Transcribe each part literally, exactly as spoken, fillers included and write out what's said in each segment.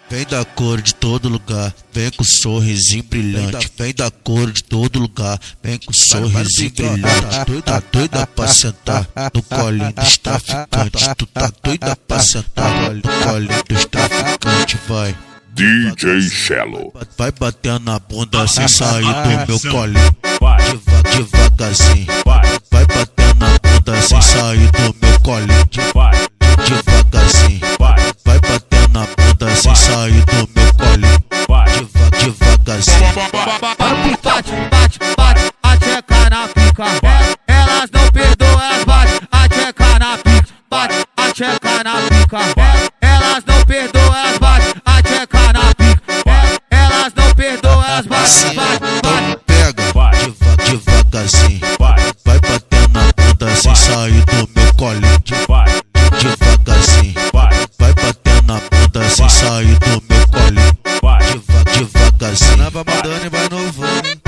Vem da cor de todo lugar, vem com sorrisinho brilhante. Vem da cor de todo lugar, vem com sorrisinho brilhante. Doida, doida pra sentar no colinho dos traficantes. Tu tá doida pra sentar no colinho dos traficantes, vai. D J Shello. Vai batendo na bunda sem sair do meu colinho. Deva, devagarzinho. Vai batendo na bunda sem sair do meu colinho. Devagarzinho. Vai batendo na bunda sem sair do meu colinho. Deva, devagarzinho. Bate, bate, bate, a tcheca na pica. Elas não perdoam, elas bate, a tcheca na pica. Bate, a tcheca na pica. Elas não perdoam, elas bate, a tcheca na pica. Elas não perdoam, elas bate, bate, bate. Pega, deva, devagarzinho. Vai batendo na bunda sem sair do meu colinho. Devagarzinho. Vai batendo na bunda sem sair do meu colinho. Deva, devagarzinho. Vai mandando e vai novando.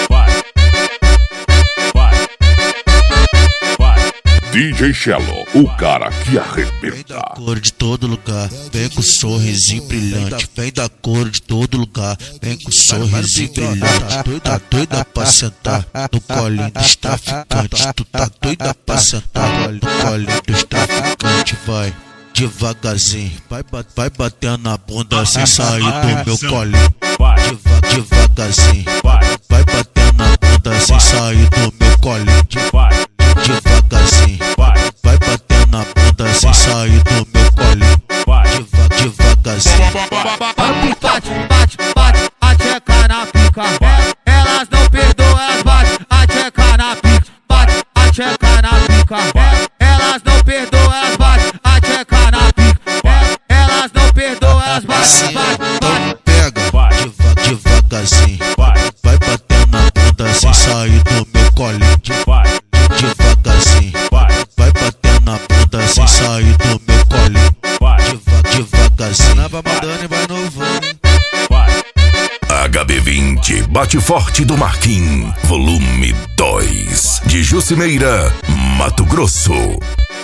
D J Shello, o cara que Vem arrebenta. da cor de todo lugar, vem com sorrisinho brilhante. Vem da cor de todo lugar, vem com sorrisinho brilhante. Doida, doida pra sentar no colinho dos traficantes. Tu tá doida pra sentar no colinho dos traficantes, vai. Devagarzinho, vai, bat, vai batendo na bunda sem sair do meu colinho. Deva, devagarzinho, vai batendo na bunda sem sair do meu colinho. Devagarzinho, vai batendo na bunda sem sair do meu colinho. Deva, devagarzinho. Bate, bate, bate, a tcheca na pica. Elas não perdoam, elas bate, a tcheca na pica. Bate, a tcheca na pica. Elas não perdoam, elas bate, a tcheca na pica. Elas não perdoam, elas bate, bate, bate. Pega, deva, devagarzinho. Vai batendo na bunda sem sair do meu colinho. Devagarzinho. Vai batendo na bunda sem sair do meu colinho. Deva, devagarzinho. Vai mandando e vai novando. H B vinte Bate Forte do Marquinhos, volume dois, de Jucimeira, Mato Grosso.